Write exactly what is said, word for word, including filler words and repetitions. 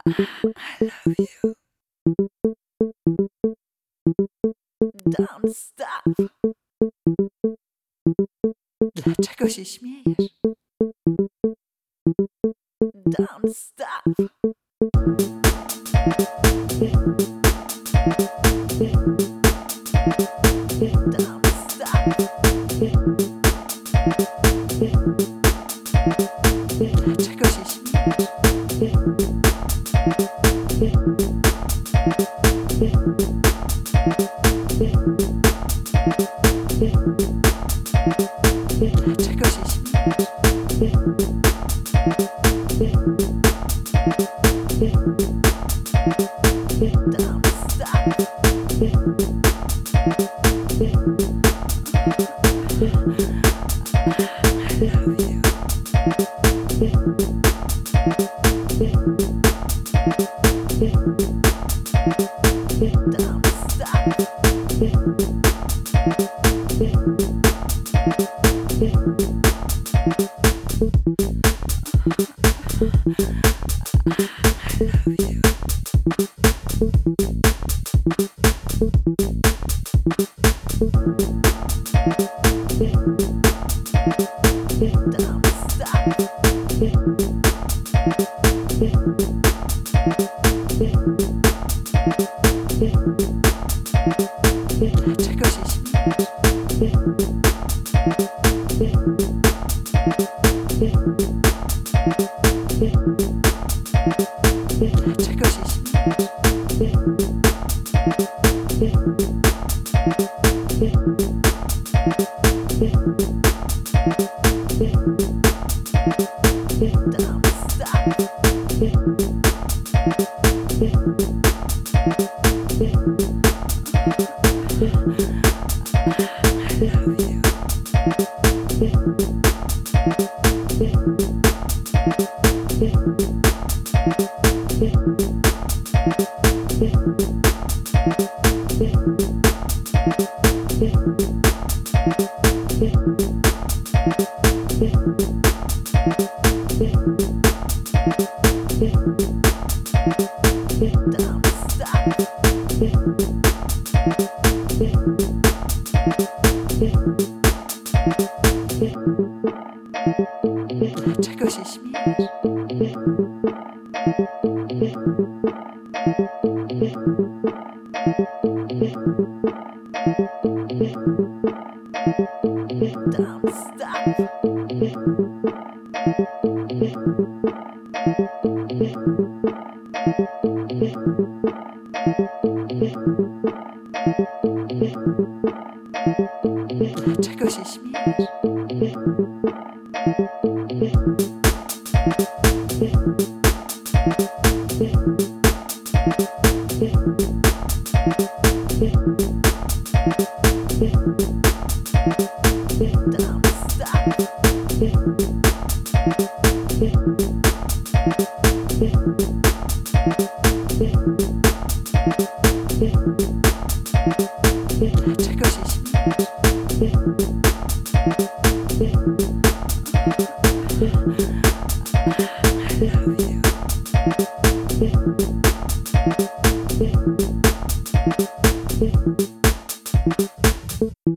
I love you. Don't stop. Dlaczego się śmiejesz? Don't stop. Don't stop. Dlaczego się śmiejesz? Dlaczego się śmiejesz? Don't stop. I love you. Don't stop. I love you. Don't stop. Dlaczego się śmiejesz? Dlaczego się śmiejesz? Don't stop. I love you. Don't stop. Dlaczego się śmiejesz? Don't stop. Dlaczego się śmiejesz? Don't stop. Dlaczego się śmiejesz?